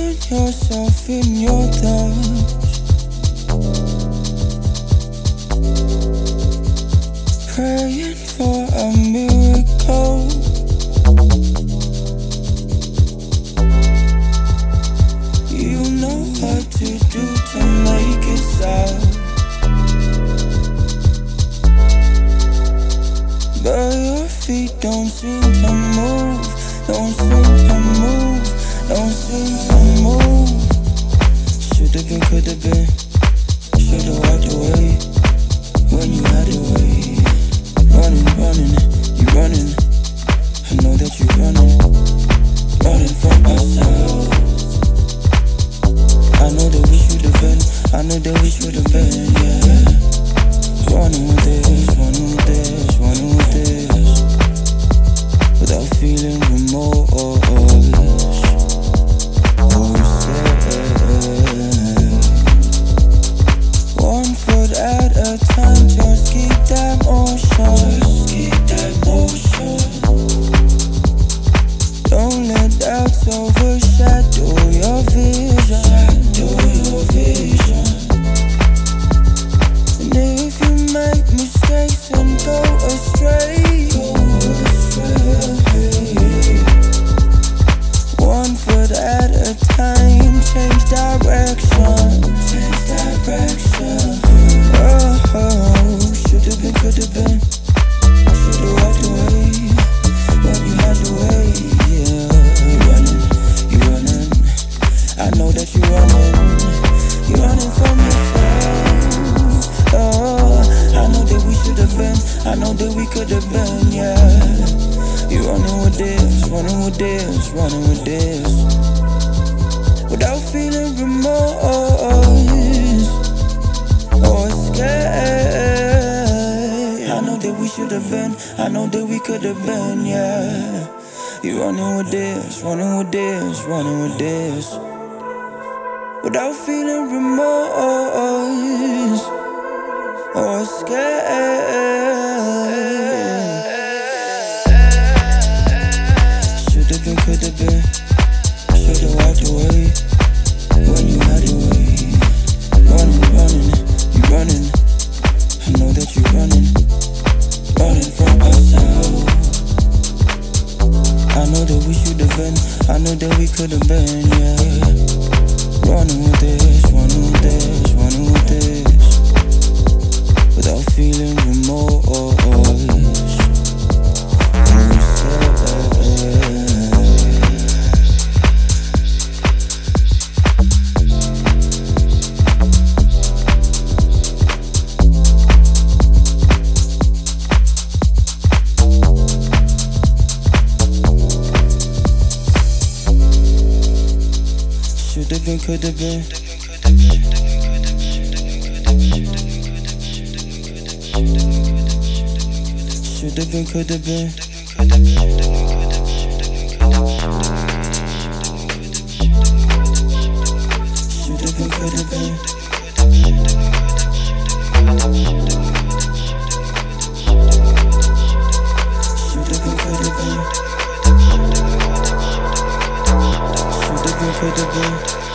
losing yourself in your thoughts, praying for a miracle. You know what to do to make it stop, but your feet don't seem to move, don't seem to move, don't seem to move. Should've been, could've been, should've walked away when you had to wait. Running, running, you running, I know that you running, running from ourselves. I know that we should've been, I know that we should've been, yeah. Running with this, running with this, running with this, without feeling remorse. Oh, one foot at a time, just keep that motion, just keep that motion. Don't let doubts overshadow your vision, shadow your vision. And if you make mistakes and go astray, one foot at a time, change direction, change direction. Oh, should've been, could've been, should've walked away when you had to wait. Yeah, you running, I know that you're running from yourself. Oh, I know that we should've been, I know that we could've been, yeah. You running with this, running with this, running with this, without feeling remorse or scared. I know that we should've been, I know that we could've been, yeah. You running with this, running with this, running with this, without feeling remorse or scared. Should've been, could've been, should've walked away when you had to wait. Running, running, you running, I know that you're running, running from ourselves. I know that we should've been, I know that we could've been, yeah. Running with this, running with this, running with this, without feeling remorse. Should've been, could've been, should've been, could've been, should've been, could've been, should've been, could've been, should've been, could've been.